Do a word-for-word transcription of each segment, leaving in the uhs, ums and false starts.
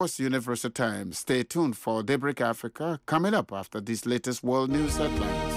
Universal Times. Stay tuned for Daybreak Africa coming up after these latest world news headlines.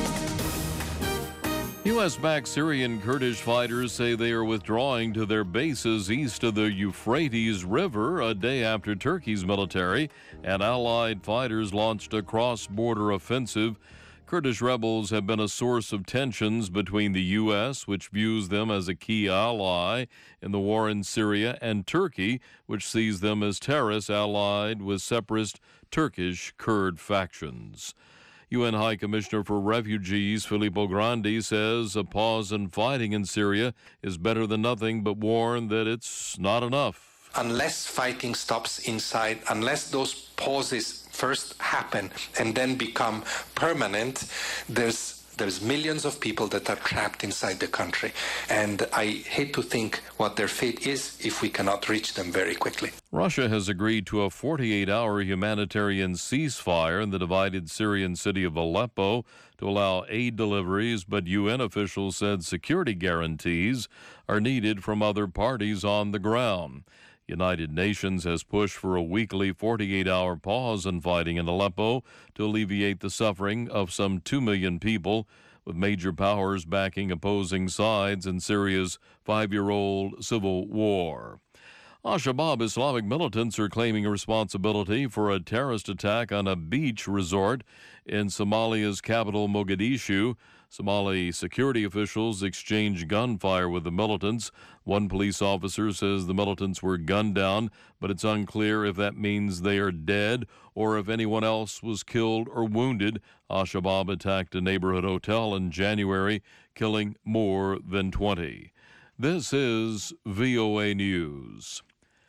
U S-backed Syrian Kurdish fighters say they are withdrawing to their bases east of the Euphrates River a day after Turkey's military and allied fighters launched a cross-border offensive. Kurdish rebels have been a source of tensions between the U S, which views them as a key ally in the war in Syria, and Turkey, which sees them as terrorists allied with separatist Turkish Kurd factions. U N High Commissioner for Refugees Filippo Grandi says a pause in fighting in Syria is better than nothing, but warned that it's not enough. Unless fighting stops inside, unless those pauses first happen and then become permanent, there's there's millions of people that are trapped inside the country. And I hate to think what their fate is if we cannot reach them very quickly. Russia has agreed to a forty-eight hour humanitarian ceasefire in the divided Syrian city of Aleppo to allow aid deliveries, but U N officials said security guarantees are needed from other parties on the ground. United Nations has pushed for a weekly forty-eight hour pause in fighting in Aleppo to alleviate the suffering of some two million people, with major powers backing opposing sides in Syria's five-year-old civil war. Al-Shabaab Islamic militants are claiming responsibility for a terrorist attack on a beach resort in Somalia's capital, Mogadishu. Somali security officials exchanged gunfire with the militants. One police officer says the militants were gunned down, but it's unclear if that means they are dead or if anyone else was killed or wounded. Al-Shabaab attacked a neighborhood hotel in January, killing more than twenty. This is V O A News.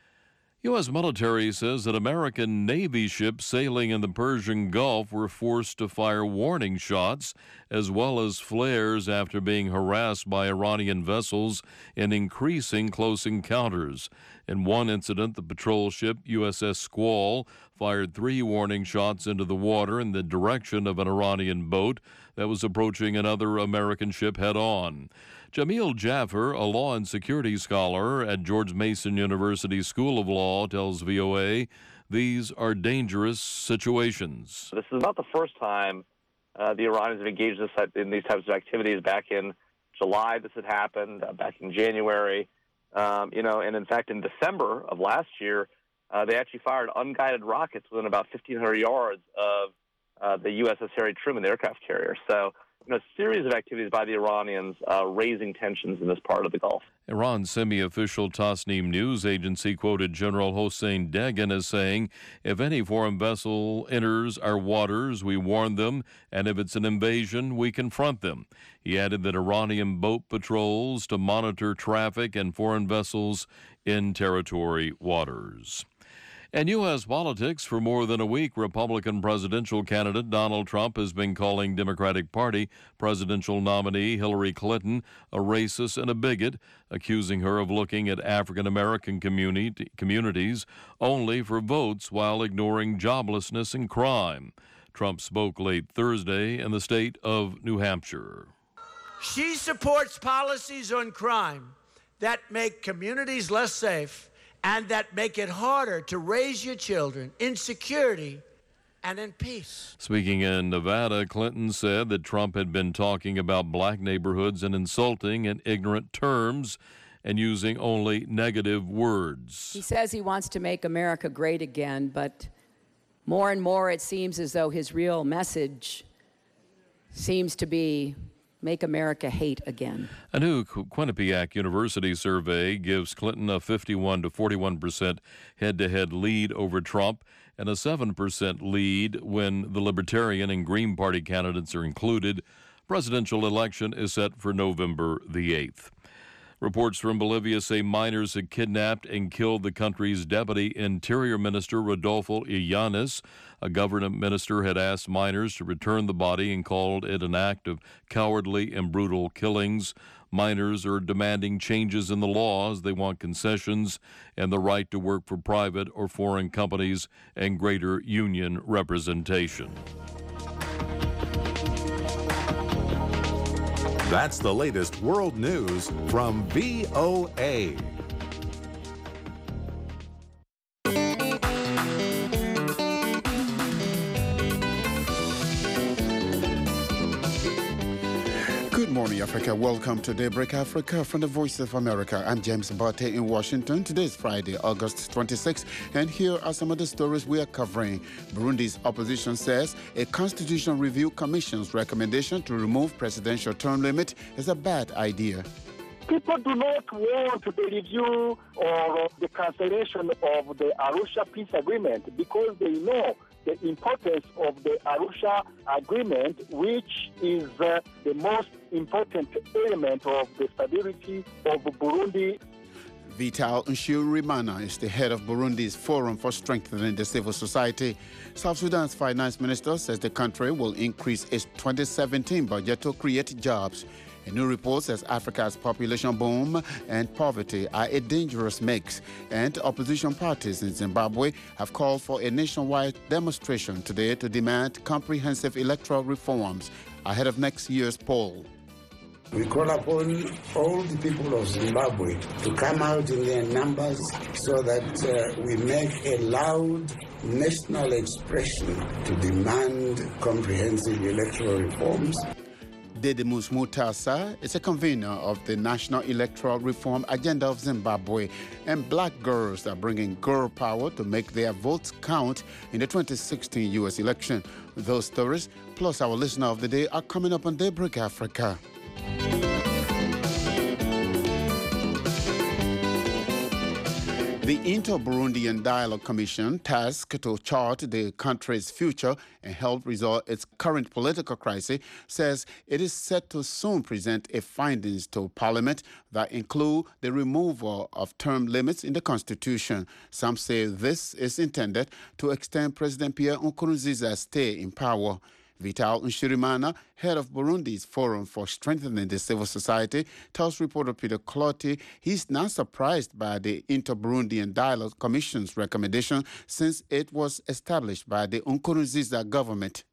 U S military says that American Navy ships sailing in the Persian Gulf were forced to fire warning shots as well as flares after being harassed by Iranian vessels in increasing close encounters. In one incident, the patrol ship U S S Squall fired three warning shots into the water in the direction of an Iranian boat that was approaching another American ship head-on. Jamil Jaffer, a law and security scholar at George Mason University School of Law, tells V O A these are dangerous situations. This is not the first time uh, the Iranians have engaged in, this, in these types of activities. Back in July, this had happened. Uh, back in January, um, you know, and in fact, in December of last year, uh, they actually fired unguided rockets within about fifteen hundred yards of uh, the U S S Harry Truman aircraft carrier. So, you know, a series of activities by the Iranians uh, raising tensions in this part of the Gulf. Iran's semi-official Tasnim news agency quoted General Hossein Degan as saying, if any foreign vessel enters our waters, we warn them, and if it's an invasion, we confront them. He added that Iranian boat patrols to monitor traffic and foreign vessels in territory waters. In U S politics, for more than a week, Republican presidential candidate Donald Trump has been calling Democratic Party presidential nominee Hillary Clinton a racist and a bigot, accusing her of looking at African-American community, communities only for votes while ignoring joblessness and crime. Trump spoke late Thursday in the state of New Hampshire. She supports policies on crime that make communities less safe and that make it harder to raise your children in security and in peace. Speaking in Nevada, Clinton said that Trump had been talking about black neighborhoods in insulting and ignorant terms and using only negative words. He says he wants to make America great again, but more and more it seems as though his real message seems to be make America hate again. A new Quinnipiac University survey gives Clinton a fifty-one to forty-one percent head-to-head lead over Trump and a seven percent lead when the Libertarian and Green Party candidates are included. Presidential election is set for November the eighth. Reports from Bolivia say miners had kidnapped and killed the country's Deputy Interior Minister, Rodolfo Illanes. A government minister had asked miners to return the body and called it an act of cowardly and brutal killings. Miners are demanding changes in the laws. They want concessions and the right to work for private or foreign companies and greater union representation. That's the latest world news from V O A. Africa. Welcome to Daybreak Africa from the Voice of America. I'm James Bate in Washington. Today is Friday, August twenty-sixth, and here are some of the stories we are covering. Burundi's opposition says a Constitutional Review Commission's recommendation to remove presidential term limit is a bad idea. People do not want the review or the cancellation of the Arusha Peace Agreement because they know the importance of the Arusha Agreement, which is uh, the most important element of the stability of Burundi. Vital Nshimirimana is the head of Burundi's Forum for Strengthening the Civil Society. South Sudan's finance minister says the country will increase its twenty seventeen budget to create jobs. A new report says Africa's population boom and poverty are a dangerous mix, and opposition parties in Zimbabwe have called for a nationwide demonstration today to demand comprehensive electoral reforms ahead of next year's poll. We call upon all the people of Zimbabwe to come out in their numbers so that uh, we make a loud national expression to demand comprehensive electoral reforms. Dedimus Mutasa is a convener of the National Electoral Reform Agenda of Zimbabwe, and black girls are bringing girl power to make their votes count in the twenty sixteen U S election. Those stories, plus our listener of the day, are coming up on Daybreak Africa. The Inter-Burundian Dialogue Commission, tasked to chart the country's future and help resolve its current political crisis, says it is set to soon present its findings to Parliament that include the removal of term limits in the Constitution. Some say this is intended to extend President Pierre Nkurunziza's stay in power. Vital Nshimirimana, head of Burundi's Forum for Strengthening the Civil Society, tells reporter Peter Clotti he's not surprised by the Inter-Burundian Dialogue Commission's recommendation since it was established by the Nkurunziza government.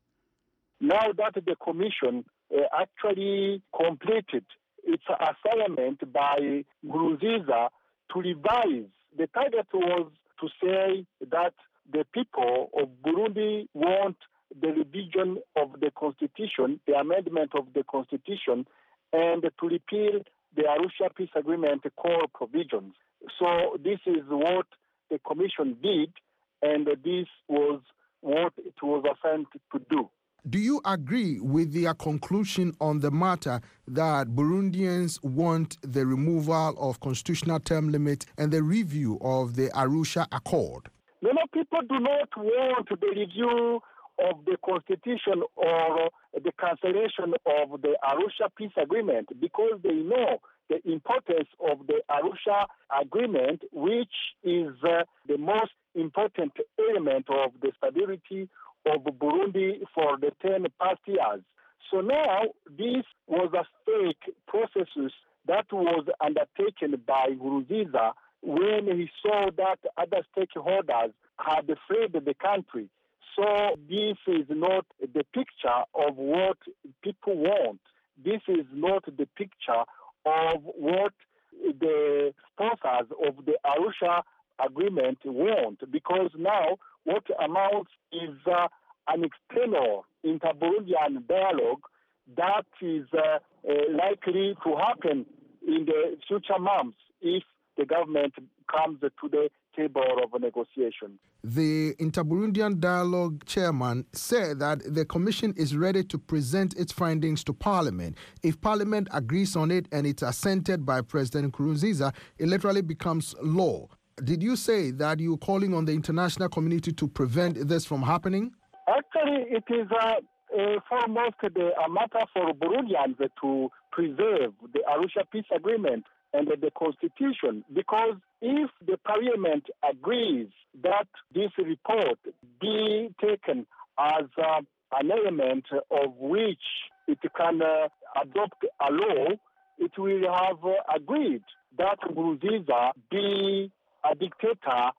Now that the Commission uh, actually completed its assignment by Nkurunziza to revise, the target was to say that the people of Burundi want the revision of the Constitution, the amendment of the Constitution, and to repeal the Arusha Peace Agreement core provisions. So this is what the Commission did, and this was what it was assigned to do. Do you agree with their conclusion on the matter that Burundians want the removal of constitutional term limits and the review of the Arusha Accord? No, no, people do not want the review of the Constitution or the cancellation of the Arusha Peace Agreement because they know the importance of the Arusha Agreement, which is uh, the most important element of the stability of Burundi for the ten past years. So now this was a fake process that was undertaken by Nkurunziza when he saw that other stakeholders had fled the country. So this is not the picture of what people want. This is not the picture of what the sponsors of the Arusha Agreement want, because now what amounts is uh, an external inter-Burundian dialogue that is uh, uh, likely to happen in the future months if the government comes to the table of negotiation. The Inter-Burundian Dialogue chairman said that the commission is ready to present its findings to Parliament. If Parliament agrees on it and it's assented by President Nkurunziza, it literally becomes law. Did you say that you're calling on the international community to prevent this from happening? Actually, it is uh, uh, foremost the, a matter for Burundians to preserve the Arusha Peace Agreement and the Constitution, because if the Parliament agrees that this report be taken as uh, an element of which it can uh, adopt a law, it will have uh, agreed that Nkurunziza be a dictator,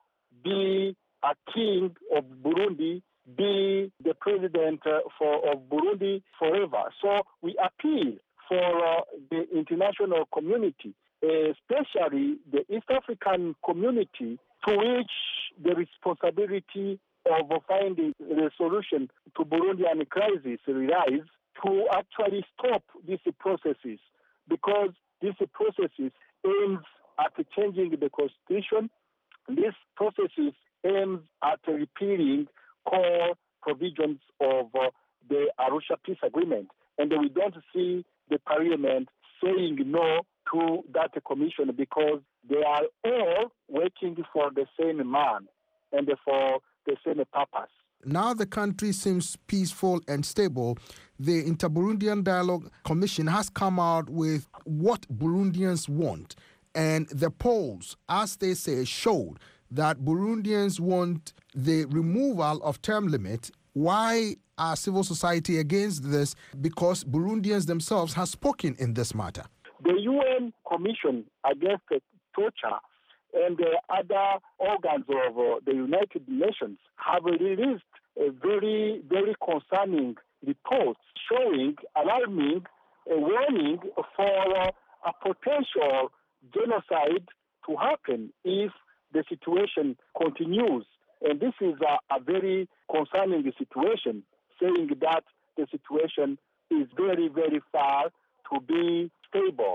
be a king of Burundi, be the president uh, for, of Burundi forever. So we appeal for uh, the international community, especially the East African community, to which the responsibility of finding a solution to Burundian crisis relies, to actually stop these processes because these processes aims at changing the constitution. This processes aims at repealing core provisions of uh, the Arusha Peace Agreement. And we don't see the parliament saying no to that commission because they are all working for the same man and for the same purpose. Now the country seems peaceful and stable. The Inter-Burundian Dialogue Commission has come out with what Burundians want. And the polls, as they say, showed that Burundians want the removal of term limit. Why are civil society against this? Because Burundians themselves have spoken in this matter. The U N Commission Against Torture and the other organs of uh, the United Nations have released a very, very concerning report showing, alarming, a warning for uh, a potential genocide to happen if the situation continues. And this is a, a very concerning situation, saying that the situation is very, very far to be stable.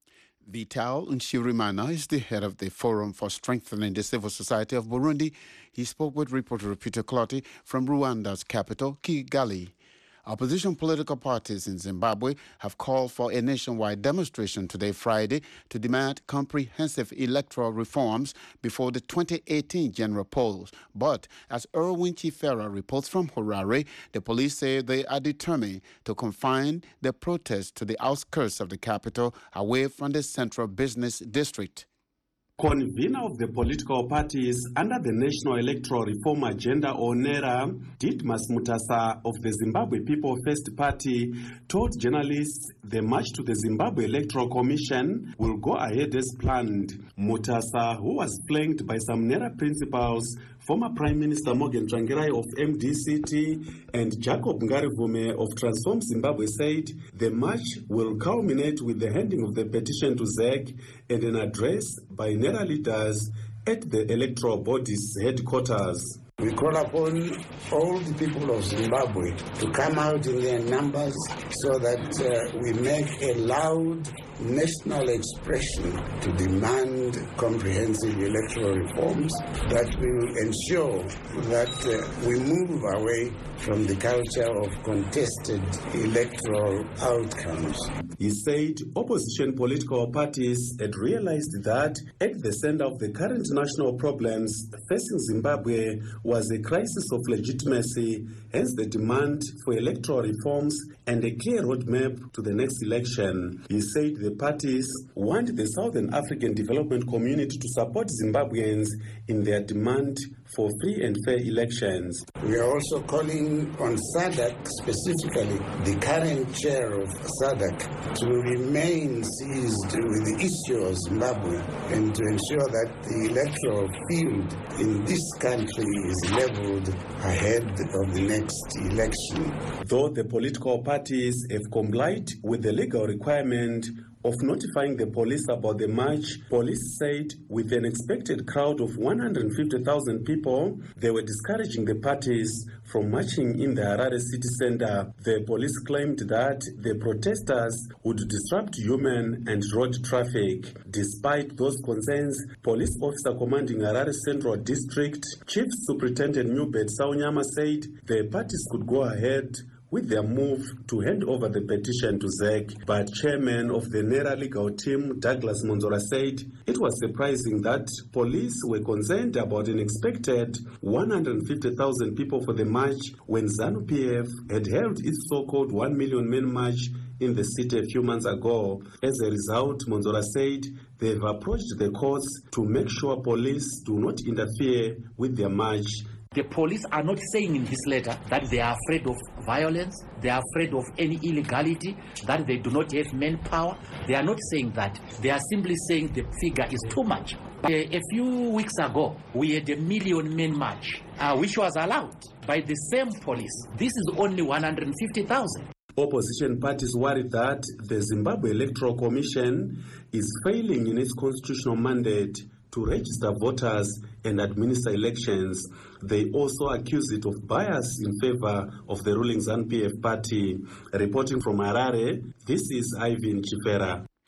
Vital Nshirimana is the head of the Forum for Strengthening the Civil Society of Burundi. He spoke with reporter Peter Clottey from Rwanda's capital, Kigali. Opposition political parties in Zimbabwe have called for a nationwide demonstration today, Friday, to demand comprehensive electoral reforms before the twenty eighteen general polls. But as Erwin Chifera reports from Harare, the police say they are determined to confine the protest to the outskirts of the capital, away from the central business district. Convener of the political parties under the National Electoral Reform Agenda, or NERA, Didmus Mutasa of the Zimbabwe People First Party, told journalists the march to the Zimbabwe Electoral Commission will go ahead as planned. Mutasa, who was flanked by some NERA principals, former Prime Minister Morgan Tsvangirai of M D C T and Jacob Ngarivume of Transform Zimbabwe, said the march will culminate with the handing of the petition to Z E C and an address by NERA leaders at the electoral body's headquarters. We call upon all the people of Zimbabwe to come out in their numbers so that uh, we make a loud national expression to demand comprehensive electoral reforms that will ensure that uh, we move away from the culture of contested electoral outcomes. He said opposition political parties had realized that at the center of the current national problems facing Zimbabwe was a crisis of legitimacy, hence the demand for electoral reforms and a clear roadmap to the next election. He said the parties want the Southern African Development Community to support Zimbabweans in their demand for free and fair elections. We are also calling on SADC, specifically the current chair of SADC, to remain seized with the issue of Zimbabwe and to ensure that the electoral field in this country is leveled ahead of the next election. Though the political parties have complied with the legal requirement of notifying the police about the march, police said with an expected crowd of one hundred fifty thousand people, they were discouraging the parties from marching in the Harare city center. The police claimed that the protesters would disrupt human and road traffic. Despite those concerns, police officer commanding Harare Central District, Chief Superintendent Newbert Saunyama, said the parties could go ahead with their move to hand over the petition to Z E C. But chairman of the NERA legal team, Douglas Monzora, said it was surprising that police were concerned about an expected one hundred fifty thousand people for the march when ZANU P F had held its so-called one million men march in the city a few months ago. As a result, Monzora said they've approached the courts to make sure police do not interfere with their march. The police are not saying in this letter that they are afraid of violence, they are afraid of any illegality, that they do not have manpower. They are not saying that. They are simply saying the figure is too much. A, a few weeks ago, we had a million men march, uh, which was allowed by the same police. This is only one hundred fifty thousand. Opposition parties worry that the Zimbabwe Electoral Commission is failing in its constitutional mandate to register voters and administer elections. They also accuse it of bias in favor of the ruling ZANU P F party. Reporting from Harare, this is Ivan Chifera.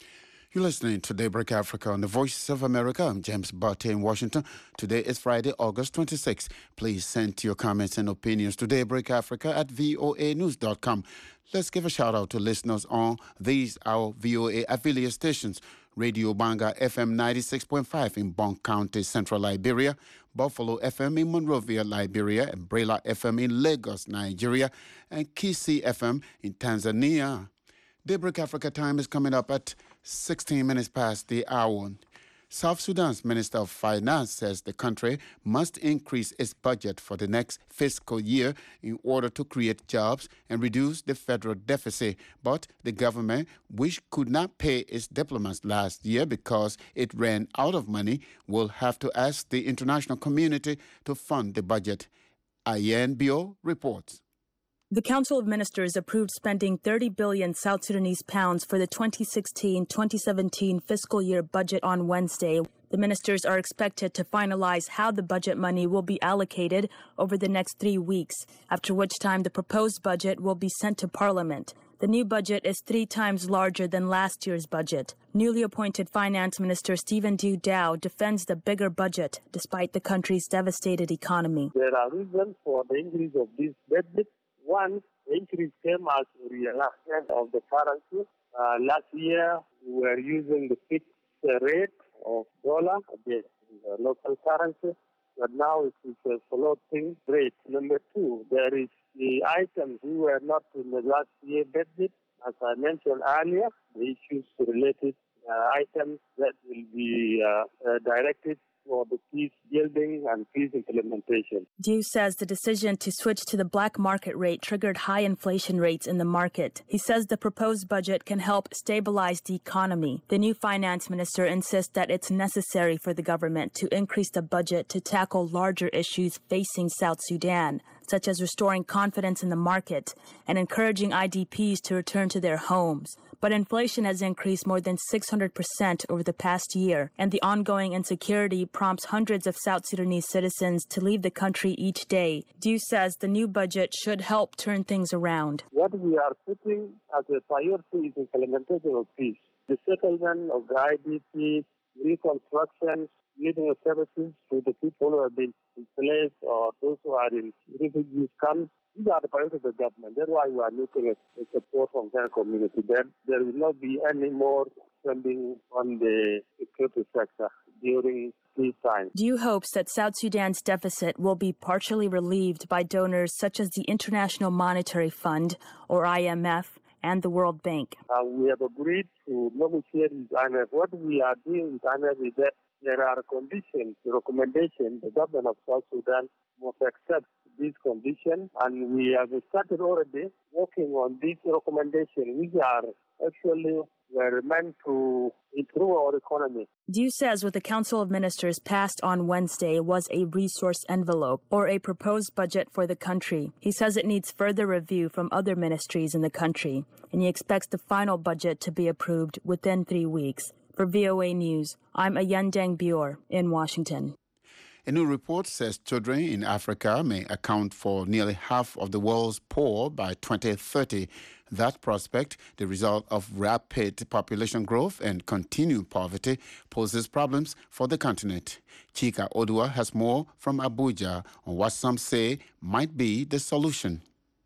You're listening to Daybreak Africa on the Voice of America. I'm James Barty in Washington. Today is Friday, August twenty-sixth. Please send your comments and opinions to Daybreak Africa at V O A news dot com. Let's give a shout out to listeners on these, our V O A affiliate stations. Radio Banga F M ninety-six point five in Bonk County, Central Liberia, Buffalo F M in Monrovia, Liberia, and Brela F M in Lagos, Nigeria, and Kisi F M in Tanzania. Daybreak Africa time is coming up at sixteen minutes past the hour. South Sudan's Minister of Finance says the country must increase its budget for the next fiscal year in order to create jobs and reduce the federal deficit. But the government, which could not pay its diplomats last year because it ran out of money, will have to ask the international community to fund the budget. Ayen Bio reports. The Council of Ministers approved spending thirty billion South Sudanese pounds for the twenty sixteen twenty seventeen fiscal year budget on Wednesday. The ministers are expected to finalize how the budget money will be allocated over the next three weeks, after which time the proposed budget will be sent to Parliament. The new budget is three times larger than last year's budget. Newly appointed Finance Minister Stephen Dew Dow defends the bigger budget despite the country's devastated economy. There are reasons for the increase of this budget. One, the increase came as a realignment of the currency. Uh, last year, we were using the fixed rate of dollar against the local currency, but now it is a floating rate. Number two, there is the items we were not in the last year budget. As I mentioned earlier, the issues related uh, items that will be uh, uh, directed for the peace building and peace implementation. Dew says the decision to switch to the black market rate triggered high inflation rates in the market. He says the proposed budget can help stabilize the economy. The new finance minister insists that it's necessary for the government to increase the budget to tackle larger issues facing South Sudan, such as restoring confidence in the market and encouraging I D Ps to return to their homes. But inflation has increased more than six hundred percent over the past year, and the ongoing insecurity prompts hundreds of South Sudanese citizens to leave the country each day. Dew says the new budget should help turn things around. What we are putting as a priority is implementation of peace, the settlement of the I D Ps, reconstruction, living services to the people who have been displaced or those who are in refugee camps. These are the priorities of the government. That's why we are looking at the support from the community. There, there will not be any more spending on the security sector during peace time. Dew hopes that South Sudan's deficit will be partially relieved by donors such as the International Monetary Fund, or I M F, and the World Bank. Uh, we have agreed to negotiate with I M F. What we are doing with I M F is that there are conditions, recommendations the government of South Sudan must accept these conditions, and we have started already working on these recommendations, which are actually were meant to improve our economy. Dew says what the Council of Ministers passed on Wednesday was a resource envelope, or a proposed budget for the country. He says it needs further review from other ministries in the country, and he expects the final budget to be approved within three weeks. For V O A News, I'm Ayandeng Bior in Washington. A new report says children in Africa may account for nearly half of the world's poor by twenty thirty. That prospect, the result of rapid population growth and continued poverty, poses problems for the continent. Chika Odua has more from Abuja on what some say might be the solution.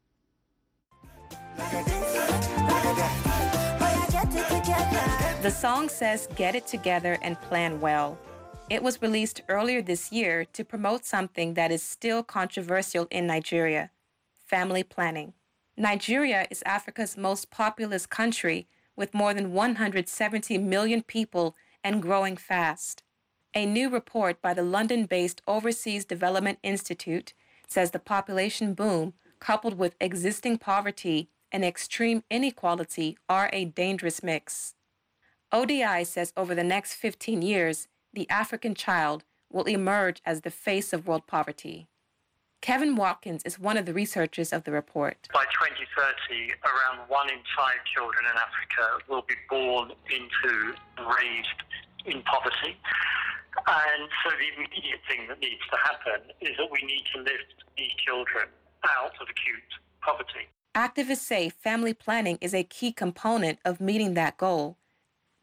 The song says, "Get it together and plan well." It was released earlier this year to promote something that is still controversial in Nigeria: family planning. Nigeria is Africa's most populous country, with more than one hundred seventy million people and growing fast. A new report by the London-based Overseas Development Institute says the population boom, coupled with existing poverty and extreme inequality, are a dangerous mix. O D I says over the next fifteen years, the African child will emerge as the face of world poverty. Kevin Watkins is one of the researchers of the report. By twenty thirty, around one in five children in Africa will be born into and raised in poverty. And so the immediate thing that needs to happen is that we need to lift these children out of acute poverty. Activists say family planning is a key component of meeting that goal.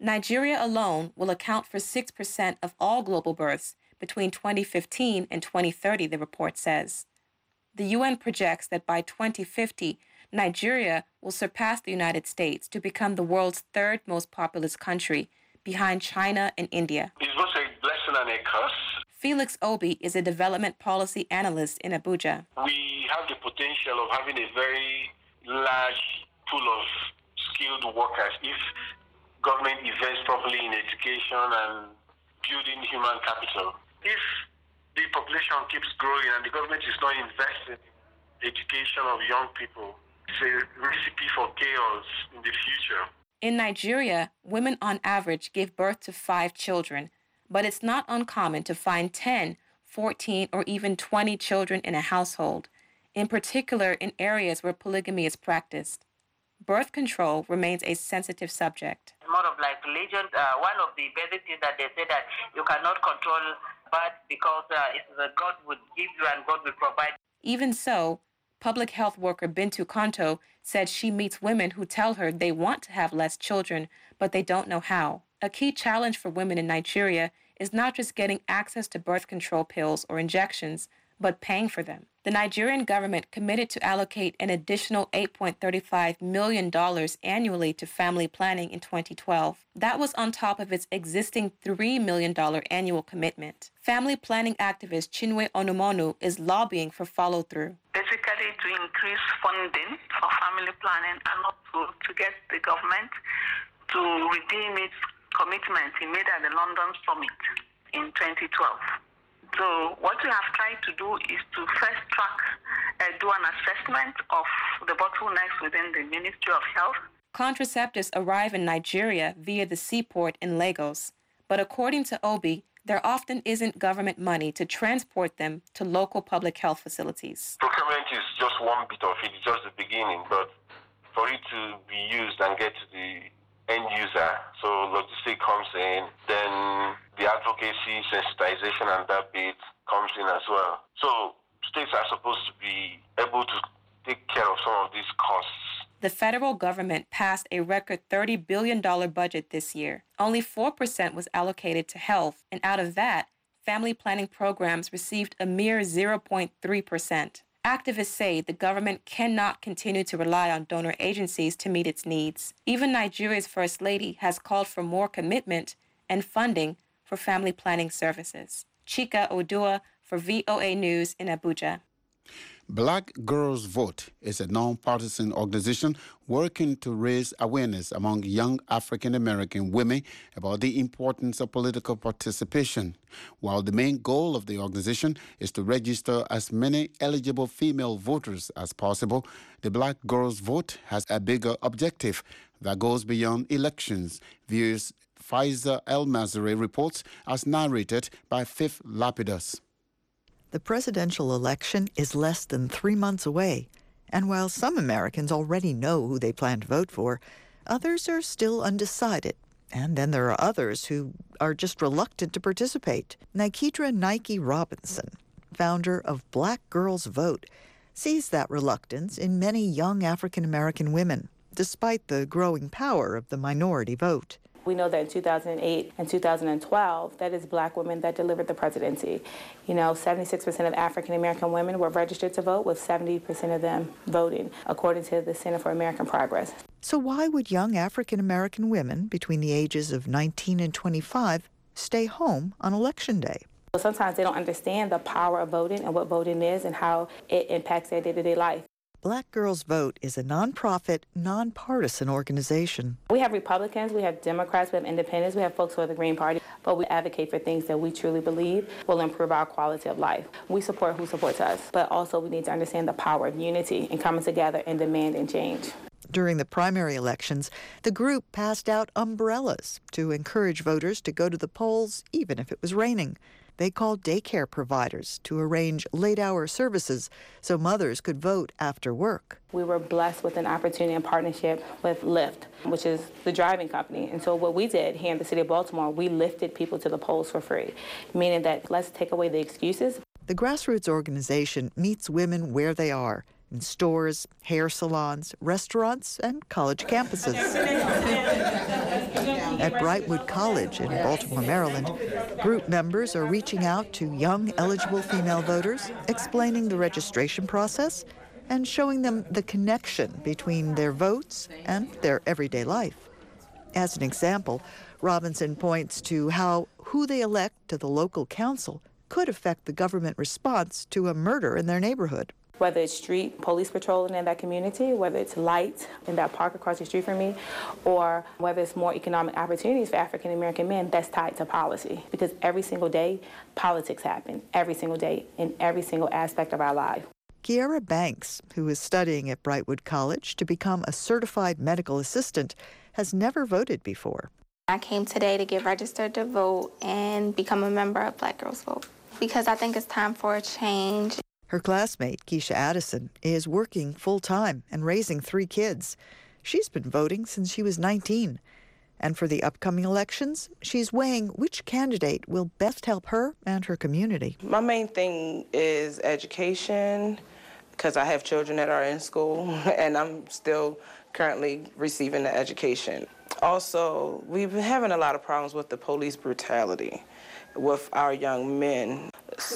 Nigeria alone will account for six percent of all global births between twenty fifteen and twenty thirty, the report says. The U N projects that by twenty fifty, Nigeria will surpass the United States to become the world's third most populous country, behind China and India. It's both a blessing and a curse. Felix Obi is a development policy analyst in Abuja. We have the potential of having a very large pool of skilled workers if government invests properly in education and building human capital. If the population keeps growing and the government is not investing in education of young people, it's a recipe for chaos in the future. In Nigeria, women on average give birth to five children, but it's not uncommon to find ten, fourteen, or even twenty children in a household, in particular in areas where polygamy is practiced. Birth control remains a sensitive subject. More of like religion, uh, one of the basic things that they say that you cannot control birth because uh, it's the God would give you and God will provide. Even so, public health worker Bintu Kanto said she meets women who tell her they want to have less children, but they don't know how. A key challenge for women in Nigeria is not just getting access to birth control pills or injections, but paying for them. The Nigerian government committed to allocate an additional eight point three five million dollars annually to family planning in twenty twelve. That was on top of its existing three million dollars annual commitment. Family planning activist Chinwe Onumonu is lobbying for follow-through. Basically to increase funding for family planning and not to, to get the government to redeem its commitment it made at the London Summit in twenty twelve. So what we have tried to do is to first track, uh, do an assessment of the bottlenecks within the Ministry of Health. Contraceptives arrive in Nigeria via the seaport in Lagos, but according to Obi, there often isn't government money to transport them to local public health facilities. Procurement is just one bit of it, it's just the beginning, but for it to be used and get to the end user, so logistics comes in, then the advocacy, sensitization, and that bit comes in as well. So states are supposed to be able to take care of some of these costs. The federal government passed a record thirty billion dollars budget this year. Only four percent was allocated to health, and out of that, family planning programs received a mere zero point three percent. Activists say the government cannot continue to rely on donor agencies to meet its needs. Even Nigeria's First Lady has called for more commitment and funding for family planning services. Chika Odua for V O A News in Abuja. Black Girls Vote is a non-partisan organization working to raise awareness among young African-American women about the importance of political participation. While the main goal of the organization is to register as many eligible female voters as possible, the Black Girls Vote has a bigger objective that goes beyond elections. Viewers Faiza El-Mazari reports as narrated by Fifth Lapidus. The presidential election is less than three months away, and while some Americans already know who they plan to vote for, others are still undecided. And then there are others who are just reluctant to participate. Nikidra Nike Robinson, founder of Black Girls Vote, sees that reluctance in many young African-American women, despite the growing power of the minority vote. We know that in two thousand eight and two thousand twelve, that is black women that delivered the presidency. You know, seventy-six percent of African-American women were registered to vote, with seventy percent of them voting, according to the Center for American Progress. So why would young African-American women between the ages of nineteen and twenty-five stay home on Election Day? Sometimes they don't understand the power of voting and what voting is and how it impacts their day-to-day life. Black Girls Vote is a nonprofit, nonpartisan organization. We have Republicans, we have Democrats, we have independents, we have folks for the Green Party, but we advocate for things that we truly believe will improve our quality of life. We support who supports us, but also we need to understand the power of unity and coming together and demanding change. During the primary elections, the group passed out umbrellas to encourage voters to go to the polls even if it was raining. They called daycare providers to arrange late-hour services so mothers could vote after work. We were blessed with an opportunity and partnership with Lyft, which is the driving company. And so what we did here in the city of Baltimore, we lifted people to the polls for free, meaning that let's take away the excuses. The grassroots organization meets women where they are, in stores, hair salons, restaurants, and college campuses. At Brightwood College in Baltimore, Maryland, group members are reaching out to young eligible female voters, explaining the registration process and showing them the connection between their votes and their everyday life. As an example, Robinson points to how who they elect to the local council could affect the government response to a murder in their neighborhood. Whether it's street police patrolling in that community, whether it's lights in that park across the street from me, or whether it's more economic opportunities for African American men, that's tied to policy. Because every single day, politics happen, every single day, in every single aspect of our life. Kiara Banks, who is studying at Brightwood College to become a certified medical assistant, has never voted before. I came today to get registered to vote and become a member of Black Girls Vote because I think it's time for a change. Her classmate, Keisha Addison, is working full-time and raising three kids. She's been voting since she was nineteen. And for the upcoming elections, she's weighing which candidate will best help her and her community. My main thing is education, because I have children that are in school, and I'm still currently receiving the education. Also, we've been having a lot of problems with the police brutality with our young men.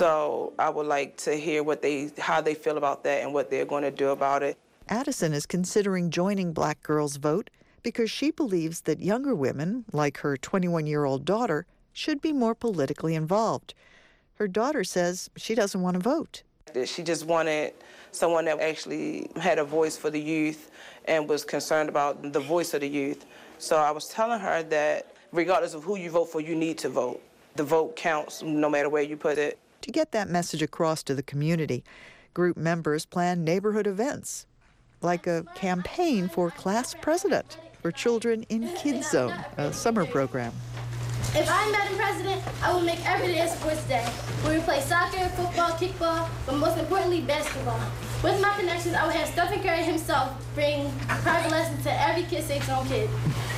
So I would like to hear what they, how they feel about that and what they're going to do about it. Addison is considering joining Black Girls Vote because she believes that younger women, like her twenty-one-year-old daughter, should be more politically involved. Her daughter says she doesn't want to vote. She just wanted someone that actually had a voice for the youth and was concerned about the voice of the youth. So I was telling her that regardless of who you vote for, you need to vote. The vote counts no matter where you put it. To get that message across to the community, group members plan neighborhood events, like a campaign for class president for children in Kids Zone, a summer program. If I'm Madam President, I will make every day a sports day, where we play soccer, football, kickball, but most importantly, basketball. With my connections, I will have Stephen Curry himself bring private lessons to every Kids Safe Zone kid.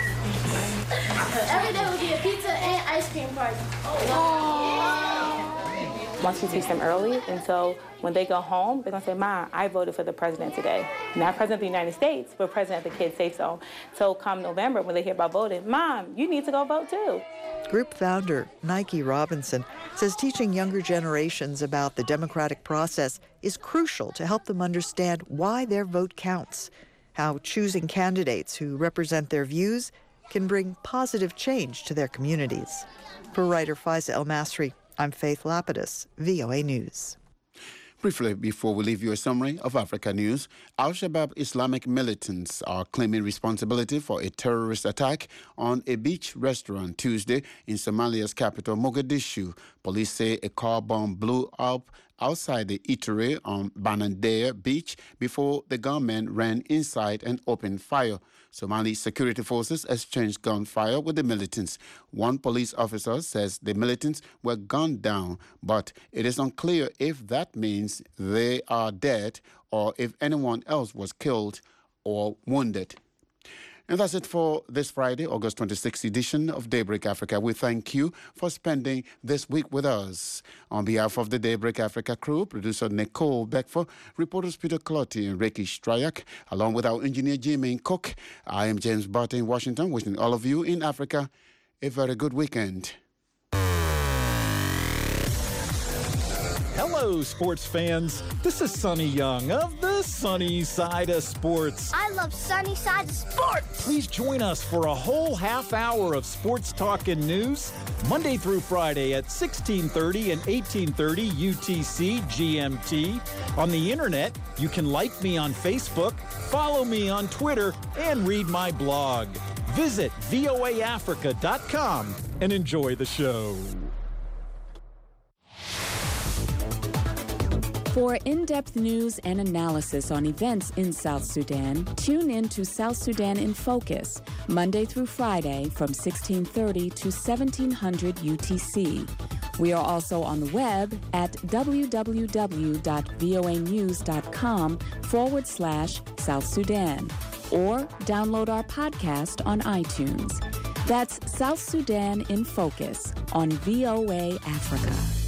Every day will be a pizza and ice cream party. Once we teach them early, and so when they go home, they're going to say, Mom, I voted for the president today. Not president of the United States, but president of the Kids Safe Zone. So come November, when they hear about voting, Mom, you need to go vote too. Group founder Nike Robinson says teaching younger generations about the democratic process is crucial to help them understand why their vote counts, how choosing candidates who represent their views can bring positive change to their communities. For writer Faiza El-Masri, I'm Faith Lapidus, V O A News. Briefly, before we leave you a summary of Africa news, Al-Shabaab Islamic militants are claiming responsibility for a terrorist attack on a beach restaurant Tuesday in Somalia's capital, Mogadishu. Police say a car bomb blew up outside the eatery on Banandeya Beach before the gunmen ran inside and opened fire. Somali security forces exchanged gunfire with the militants. One police officer says the militants were gunned down, but it is unclear if that means they are dead or if anyone else was killed or wounded. And that's it for this Friday, August twenty-sixth edition of Daybreak Africa. We thank you for spending this week with us. On behalf of the Daybreak Africa crew, producer Nicole Beckford, reporters Peter Clotti and Ricky Stryak, along with our engineer Jimmy Cook, I am James Barton in Washington, wishing all of you in Africa a very good weekend. Hello, sports fans. This is Sonny Young of the Sunny Side of Sports. I love Sunny Side of Sports. Please join us for a whole half hour of sports talk and news, Monday through Friday at sixteen thirty and eighteen thirty U T C G M T. On the internet, you can like me on Facebook, follow me on Twitter, and read my blog. Visit V O A Africa dot com and enjoy the show. For in-depth news and analysis on events in South Sudan, tune in to South Sudan in Focus, Monday through Friday from sixteen thirty to seventeen hundred U T C. We are also on the web at www.voanews.com forward slash South Sudan, or download our podcast on iTunes. That's South Sudan in Focus on V O A Africa.